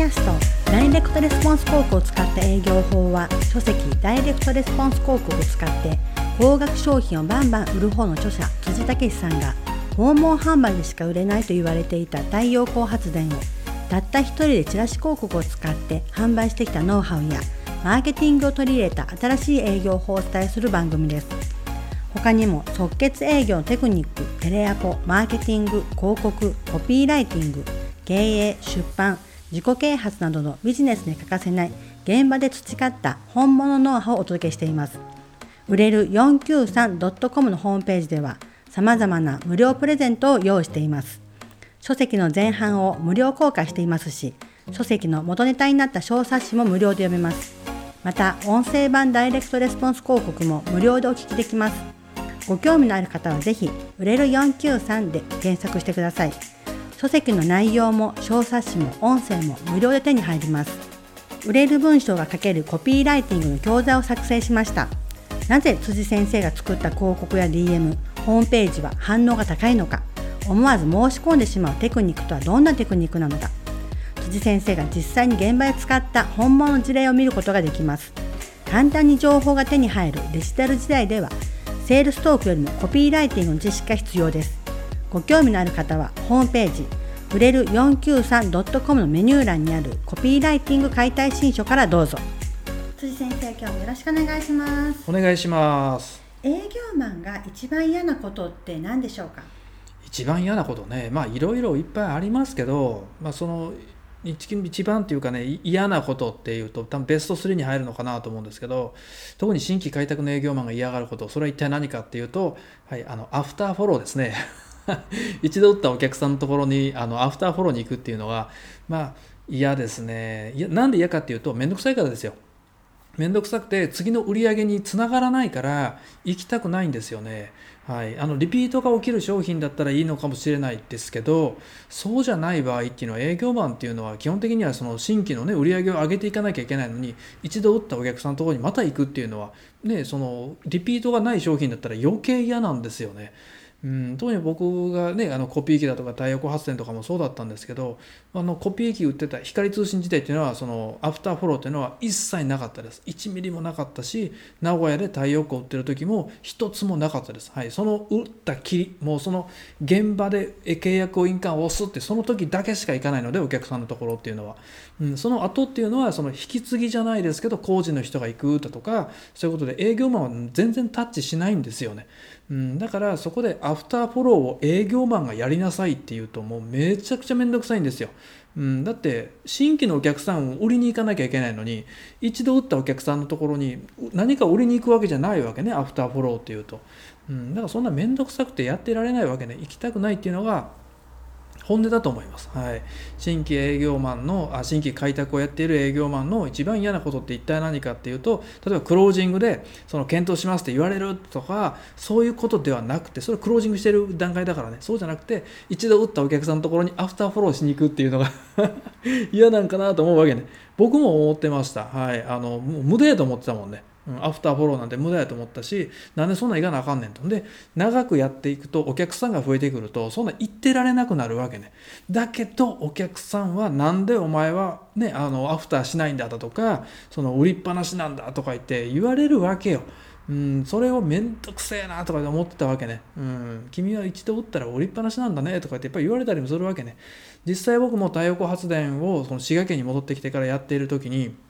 ャストダイレクトレスポンス広告を使った営業法は、書籍ダイレクトレスポンス広告を使って高額商品をバンバン売る方の著者辻武さんが、訪問販売でしか売れないと言われていた太陽光発電をたった一人でチラシ広告を使って販売してきたノウハウやマーケティングを取り入れた新しい営業法をお伝えする番組です。他にも即決営業のテクニック、テレアポ、マーケティング、広告、コピーライティング、経営、出版、自己啓発などのビジネスに欠かせない現場で培った本物ノウハウをお届けしています。売れる 493.com のホームページでは様々な無料プレゼントを用意しています。書籍の前半を無料公開していますし、書籍の元ネタになった小冊子も無料で読めます。また音声版ダイレクトレスポンス広告も無料でお聞きできます。ご興味のある方はぜひ売れる493で検索してください。書籍の内容も小冊子も音声も無料で手に入ります。売れる文章が書けるコピーライティングの教材を作成しました。なぜ辻先生が作った広告や DM、ホームページは反応が高いのか、思わず申し込んでしまうテクニックとはどんなテクニックなのか、辻先生が実際に現場で使った本物の事例を見ることができます。簡単に情報が手に入るデジタル時代では、セールストークよりもコピーライティングの知識が必要です。ご興味のある方はホームページ売れる 493.com のメニュー欄にあるコピーライティング解体新書からどうぞ。辻先生、今日もよろしくお願いします。 お願いします。 営業マンが一番嫌なことって何でしょうか？ 一番嫌なことね、いろいろいっぱいありますけど、その一番っていうかね、嫌なことっていうと多分ベスト3に入るのかなと思うんですけど、特に新規開拓の営業マンが嫌がること、それは一体何かっていうと、アフターフォローですね一度打ったお客さんのところにアフターフォローに行くっていうのは嫌ですね。なんで嫌かっていうと、めんどくさいからですよ。めんどくさくて次の売り上げにつながらないから行きたくないんですよね。リピートが起きる商品だったらいいのかもしれないですけど、そうじゃない場合っていうのは、営業マンっていうのは基本的にはその新規のね売り上げを上げていかなきゃいけないのに、一度打ったお客さんのところにまた行くっていうのはね、そのリピートがない商品だったら余計嫌なんですよね。特に僕がねコピー機だとか太陽光発電とかもそうだったんですけど、コピー機売ってた光通信時代っていうのは、そのアフターフォローっていうのは一切なかったです。1ミリもなかったし、名古屋で太陽光売ってる時も一つもなかったです。その売ったきり、もうその現場で契約を印鑑を押すってその時だけしか行かないので、お客さんのところっていうのは、その後っていうのはその引き継ぎじゃないですけど、工事の人が行くだとか、そういうことで営業マンは全然タッチしないんですよね。だからそこでアフターフォローを営業マンがやりなさいっていうと、もうめちゃくちゃめんどくさいんですよ。だって新規のお客さんを売りに行かなきゃいけないのに、一度売ったお客さんのところに何か売りに行くわけじゃないわけね、アフターフォローっていうと。だからそんなめんどくさくてやってられないわけね。行きたくないっていうのが本音だと思います。新規開拓をやっている営業マンの一番嫌なことって一体何かっていうと、例えばクロージングでその検討しますって言われるとか、そういうことではなくて、それはクロージングしている段階だからね。そうじゃなくて、一度打ったお客さんのところにアフターフォローしに行くっていうのが嫌なんかなと思うわけね。僕も思ってました。もう無駄やと思ってたもんね。アフターフォローなんて無駄やと思ったし、なんでそんなんいかなあかんねんと。で、長くやっていくと、お客さんが増えてくると、そんなん言ってられなくなるわけね。だけどお客さんは、なんでお前はねアフターしないんだとか、その売りっぱなしなんだとか言われるわけよ。それをめんどくせえなとか思ってたわけね。君は一度打ったら売りっぱなしなんだねとかやっぱり言われたりもするわけね。実際僕も太陽光発電をその滋賀県に戻ってきてからやっている時に、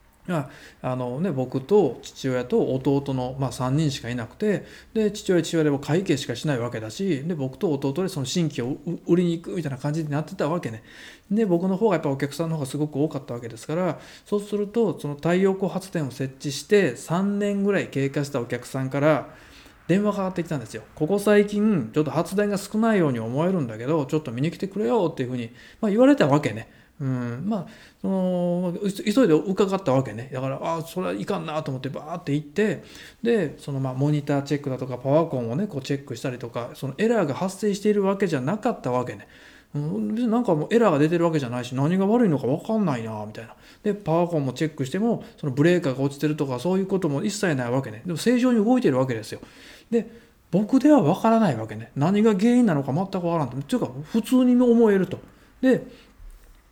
僕と父親と弟の、3人しかいなくて、で父親でも会計しかしないわけだし、で僕と弟でその新規を売りに行くみたいな感じになってたわけね。で僕の方がやっぱお客さんの方がすごく多かったわけですから、そうするとその太陽光発電を設置して3年ぐらい経過したお客さんから電話がかかってきたんですよ。ここ最近ちょっと発電が少ないように思えるんだけど、ちょっと見に来てくれよっていうふうに、言われたわけね。急いで伺ったわけね。だからそれはいかんなと思ってバーって行って、でそのモニターチェックだとかパワーコンをねこうチェックしたりとか、そのエラーが発生しているわけじゃなかったわけね。なんかもうエラーが出てるわけじゃないし、何が悪いのか分かんないなみたいな。でパワーコンもチェックしても、そのブレーカーが落ちてるとかそういうことも一切ないわけね。でも正常に動いてるわけですよ。で僕では分からないわけね。何が原因なのか全く分からんと。っていうか普通に思えると。で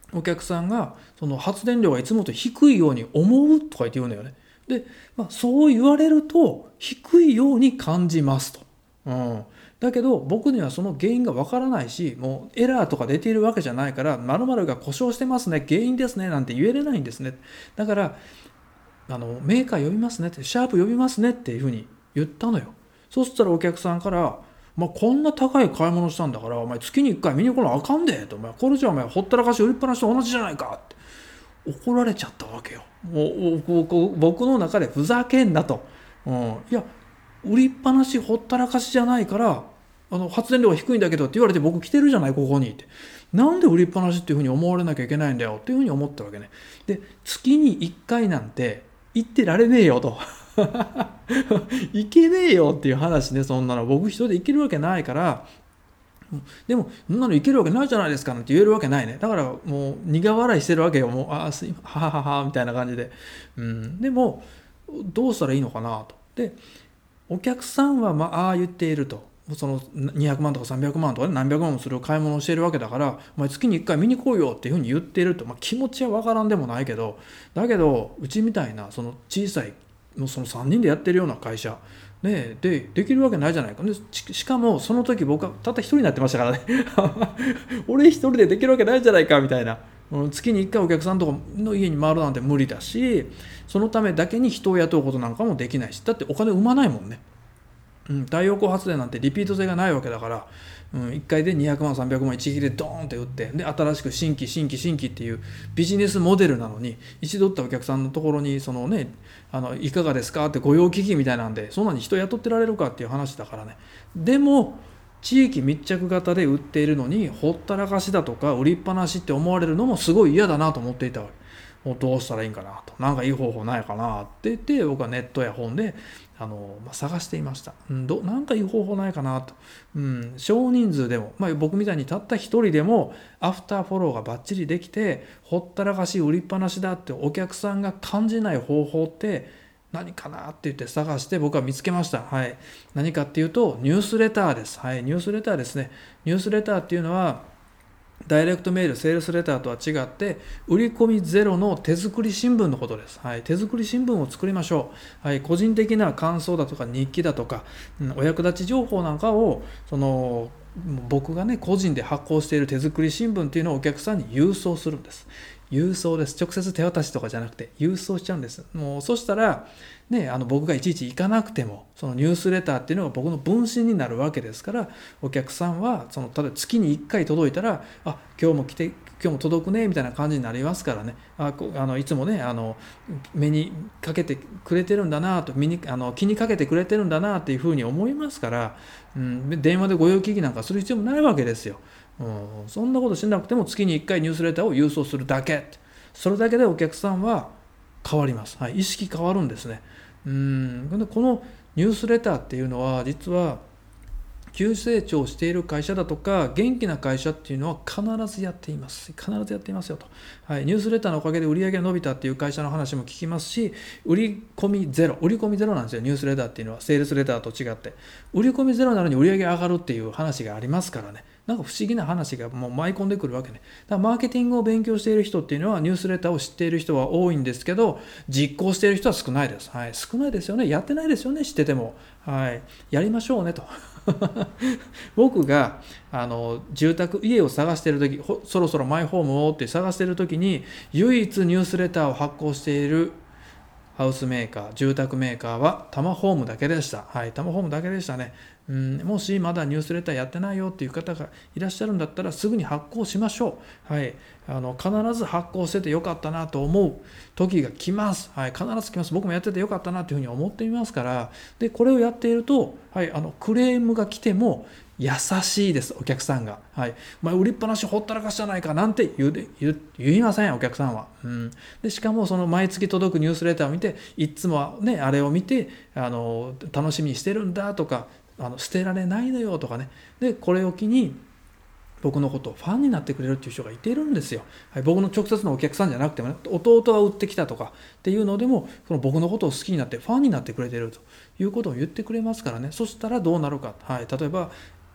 お客さんがその発電量がいつもと低いように思うとか言って言うのよね。で、そう言われると低いように感じますと。だけど僕にはその原因がわからないし、もうエラーとか出ているわけじゃないから、〇〇が故障してますね、原因ですねなんて言えれないんですね。だからメーカー呼びますねって、シャープ呼びますねっていうふうに言ったのよ。そしたらお客さんから、こんな高い買い物したんだから、お前月に1回見に来なあかんでと、これじゃお前ほったらかし売りっぱなしと同じじゃないかって怒られちゃったわけよ。もう僕の中でふざけんなと、いや売りっぱなしほったらかしじゃないから発電量が低いんだけどって言われて、僕来てるじゃないここにって、なんで売りっぱなしっていうふうに思われなきゃいけないんだよっていうふうに思ったわけね。で、月に1回なんて行ってられねえよと行けねえよっていう話ね。そんなの僕一人で行けるわけないから。でもそんなの行けるわけないじゃないですかなんて言えるわけないね。だからもう苦笑いしてるわけよ。もうははははみたいな感じで、でもどうしたらいいのかなと。で、お客さんはああ言っていると、その200万とか300万とか、何百万もする買い物をしているわけだから、お前月に1回見に来いよっていうふうに言っていると、気持ちは分からんでもないけど、だけどうちみたいなその小さいその3人でやってるような会社でできるわけないじゃないか。でしかもその時僕はたった一人になってましたからね俺一人でできるわけないじゃないかみたいな。月に1回お客さんとかの家に回るなんて無理だし、そのためだけに人を雇うことなんかもできないし、だってお金生まないもんね。太陽光発電なんてリピート性がないわけだから、1回で200万300万一撃でドーンって打って、で新しく新規っていうビジネスモデルなのに、一度打ったお客さんのところにそのね、いかがですかって御用聞きみたいなんで、そんなに人雇ってられるかっていう話だからね。でも地域密着型で売っているのにほったらかしだとか売りっぱなしって思われるのもすごい嫌だなと思っていたわけ。もうどうしたらいいんかなと、なんかいい方法ないかなって言って、僕はネットや本で探していました。なんかいい方法ないかなと。少人数でも、僕みたいにたった一人でもアフターフォローがバッチリできて、ほったらかし売りっぱなしだってお客さんが感じない方法って何かなって言って探して僕は見つけました。何かっていうとニュースレターです。ニュースレターですね。ニュースレターっていうのはダイレクトメール、セールスレターとは違って、売り込みゼロの手作り新聞のことです。手作り新聞を作りましょう。個人的な感想だとか日記だとか、お役立ち情報なんかを僕がね個人で発行している手作り新聞っていうのをお客さんに郵送するんです。郵送です。直接手渡しとかじゃなくて郵送しちゃうんです。もうそしたらね、僕がいちいち行かなくても、そのニュースレターっていうのが僕の分身になるわけですから、お客さんは例えば月に1回届いたら、今日も届くねみたいな感じになりますからね。いつもね目にかけてくれてるんだなと、気にかけてくれてるんだなっていうふうに思いますから、電話でご用聞きなんかする必要もないわけですよ。そんなことしなくても月に1回ニュースレターを郵送するだけ、それだけでお客さんは変わります。意識変わるんですね。このニュースレターっていうのは実は急成長している会社だとか元気な会社っていうのは必ずやっています。必ずやっていますよと。ニュースレターのおかげで売り上げが伸びたっていう会社の話も聞きますし、売り込みゼロなんですよ。ニュースレターっていうのはセールスレターと違って、売り込みゼロなのに売り上げ上がるっていう話がありますからね。なんか不思議な話がもう舞い込んでくるわけね。だからマーケティングを勉強している人っていうのはニュースレターを知っている人は多いんですけど、実行している人は少ないです。少ないですよね。やってないですよね。知ってても。やりましょうねと。僕が家を探している時、そろそろマイホームをって探している時に唯一ニュースレターを発行しているハウスメーカー、住宅メーカーはタマホームだけでした。タマホームだけでしたね。もしまだニュースレターやってないよっていう方がいらっしゃるんだったらすぐに発行しましょう。必ず発行しててよかったなと思う時が来ます。必ず来ます。僕もやっててよかったなというふうに思っていますから。でこれをやっていると、クレームが来ても優しいです。お客さんが。売りっぱなしほったらかしじゃないかなんて言いません、お客さんは。でしかもその毎月届くニュースレターを見て、いつもねあれを見て楽しみにしてるんだとか、捨てられないのよとかね。でこれを機に僕のことをファンになってくれるっていう人がいているんですよ。僕の直接のお客さんじゃなくてもね、弟が売ってきたとかっていうのでも、その僕のことを好きになってファンになってくれているということを言ってくれますからね。そしたらどうなるか。例えば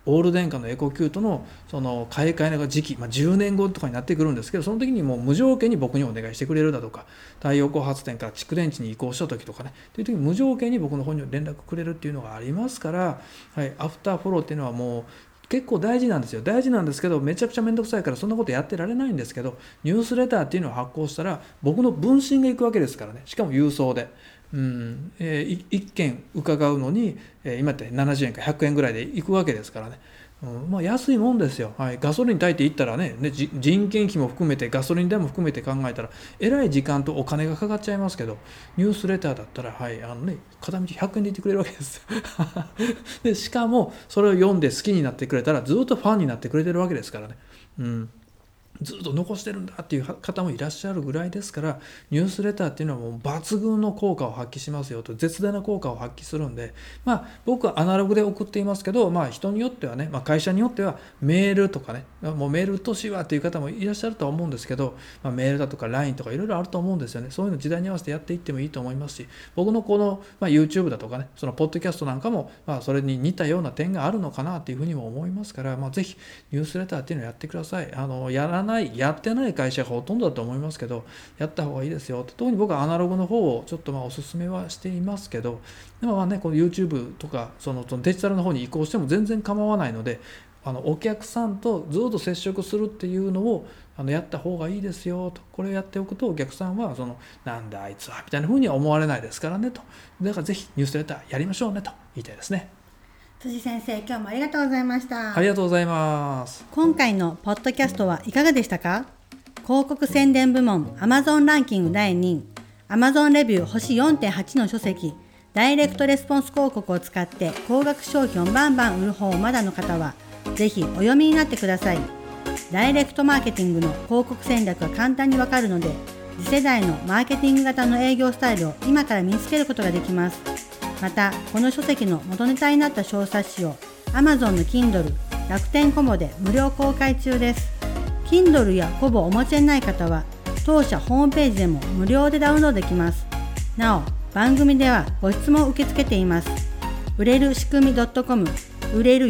オール電化のエコキュートのその買い替えの時期、10年後とかになってくるんですけど、その時にもう無条件に僕にお願いしてくれるだとか、太陽光発電から蓄電池に移行した時とかね、という時に無条件に僕の方に連絡くれるっていうのがありますから、アフターフォローっていうのはもう結構大事なんですよ。大事なんですけど、めちゃくちゃめんどくさいからそんなことやってられないんですけど、ニュースレターっていうのを発行したら僕の分身が行くわけですからね。しかも郵送で。1件伺うのに、今って70円か100円ぐらいで行くわけですからね。安いもんですよ。ガソリン炊いていったらね、人件費も含めてガソリン代も含めて考えたらえらい時間とお金がかかっちゃいますけど、ニュースレターだったら、片道100円で行ってくれるわけですでしかもそれを読んで好きになってくれたらずっとファンになってくれてるわけですからね。ずっと残してるんだっていう方もいらっしゃるぐらいですから、ニュースレターっていうのはもう抜群の効果を発揮しますよと、絶大な効果を発揮するんで、僕はアナログで送っていますけど、人によってはね、会社によってはメールとかね、もうメールうっとしいわっていう方もいらっしゃるとは思うんですけど、メールだとか LINE とかいろいろあると思うんですよね。そういうの時代に合わせてやっていってもいいと思いますし、僕のこの、YouTube だとかね、そのポッドキャストなんかも、それに似たような点があるのかなっていうふうにも思いますから、ぜひニュースレターっていうのをやってください。やってない会社がほとんどだと思いますけど、やった方がいいですよ。特に僕はアナログの方をちょっとおすすめはしていますけど、でもこの YouTube とかそのデジタルの方に移行しても全然構わないので、お客さんとずっと接触するっていうのをやった方がいいですよと。これをやっておくとお客さんはなんだあいつはみたいな風には思われないですからねと。だからぜひニュースレターやりましょうねと言いたいですね。 辻先生、今日もありがとうございました。 ありがとうございます。 今回のポッドキャストはいかがでしたか？広告宣伝部門 Amazon ランキング第2位、Amazon レビュー星 4.8 の書籍、ダイレクトレスポンス広告を使って高額商品をバンバン売る方をまだの方は、ぜひお読みになってください。ダイレクトマーケティングの広告戦略が簡単にわかるので、次世代のマーケティング型の営業スタイルを今から身につけることができます。また、この書籍の元ネタになった小冊子を Amazon の Kindle、楽天コボで無料公開中です。Kindle やコボをお持ちでない方は、当社ホームページでも無料でダウンロードできます。なお、番組ではご質問を受け付けています。売れる仕組み .com、売れる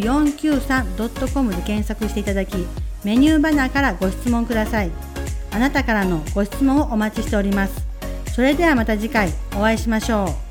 493.com で検索していただき、メニューバナーからご質問ください。あなたからのご質問をお待ちしております。それではまた次回お会いしましょう。